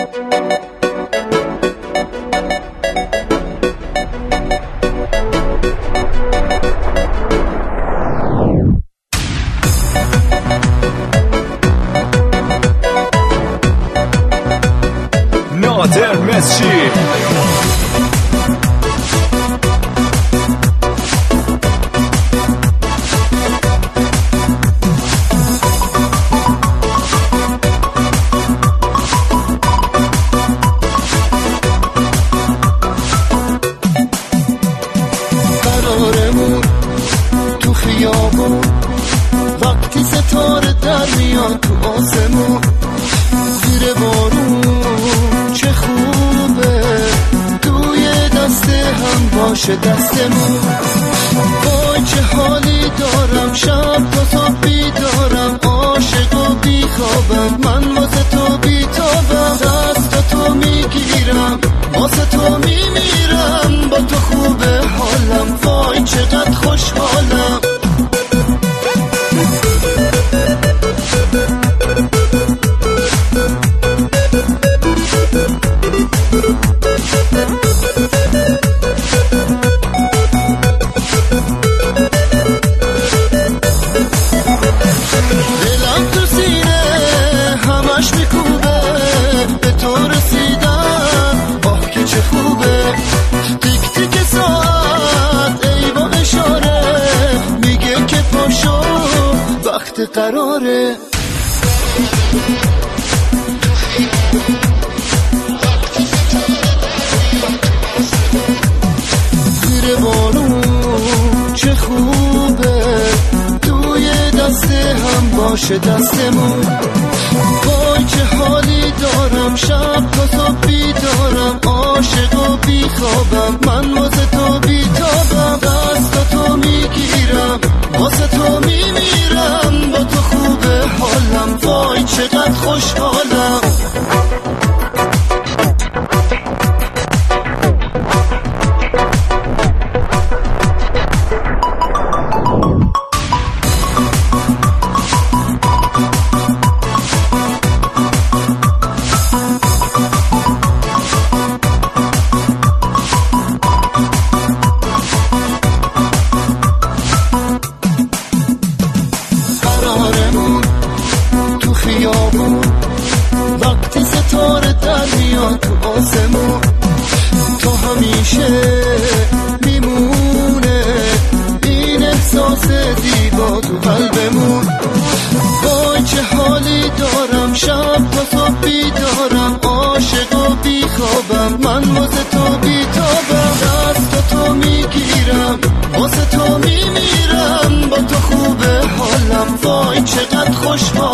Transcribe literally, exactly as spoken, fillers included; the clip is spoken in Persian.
نادر مسجد قرارمون تو خیابون وقتی ستاره در میاد تو آسمون زیر بارون چه خوبه توی دست هم باشه دستمون. وای چه حالی دارم شب تا صبح بیدارم عاشق و بیخوابم من واسه تو بیتابم دست تو میگیرم واسه تو میمیرم با تو خوبه حالم وای چقدر خوشحالم. دلم تو سینه همش میکوبه به تو رسیدم آه که چه خوبه. تیک تیک ساعت ای با اشاره میگه که پاشو وقت قراره. زیر بارون چه خوبه توی دست هم باشه دستمون. وای چه حالی دارم شب تا صبح بیدارم عاشق و بیخوابم من واسه تو بیتابم دست تو میگیرم واسه تو میمیرم با تو خوبه حالم وای چقدر خوشحالم. تو خیابون وقتی ستاره در میاد تو آسمون تو همیشه میمونه این احساس زیبا تو قلبمون. وای چه حالی دارم شب تا صبح بیدارم عاشق و بیخوابم من واسه تو بیتابم دست تو میگیرم واسه تو میمیرم با تو خوبه حالم وای چقدر خوشحال.